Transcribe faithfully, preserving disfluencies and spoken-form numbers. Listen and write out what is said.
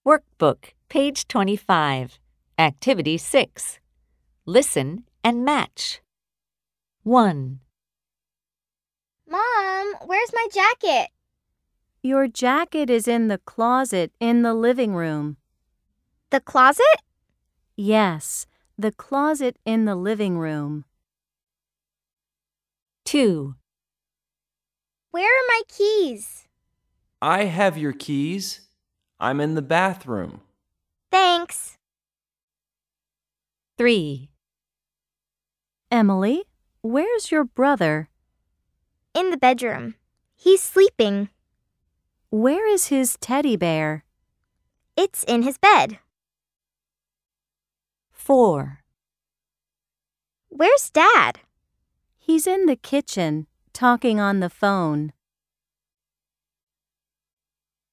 Workbook, page twenty-five. Activity six. Listen and match. one. Mom, where's my jacket? Your jacket is in the closet in the living room. The closet? Yes, the closet in the living room. two. Where are my keys? I have your keys. I'm in the bathroom. Thanks. three. Emily, where's your brother? In the bedroom. He's sleeping. Where is his teddy bear? It's in his bed. four. Where's Dad? He's in the kitchen, talking on the phone.